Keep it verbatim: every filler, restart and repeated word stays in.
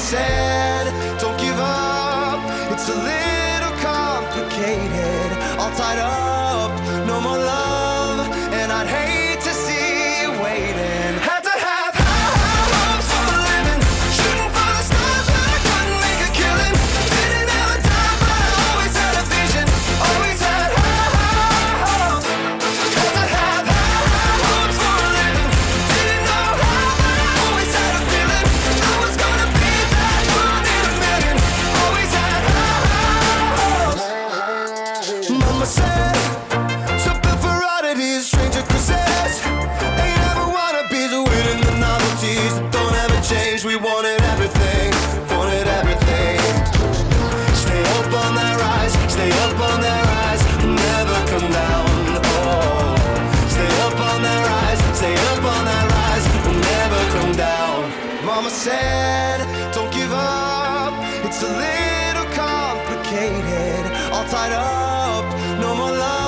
said, don't give up. It's a little complicated, all tied up, no more love, and I'd hate to see you waiting. Had to have high, high hopes for a living, shooting for the stars, but I couldn't make a killing. Didn't have a dime, but I always had a vision, always had high, high hopes. Had to have high, high hopes for a living, didn't know how, but I always had a feeling I was gonna be that one in a million. Always had high, high hopes. Mama said, something for oddities, stranger kisses. Ain't ever wannabes, winning the novelties that don't ever change. We wanted everything, wanted everything. Stay up on that rise, stay up on that rise, never come down. Oh, stay up on that rise, stay up on that rise, never come down. Mama said, don't give up. It's a little complicated, all tied up, no more love.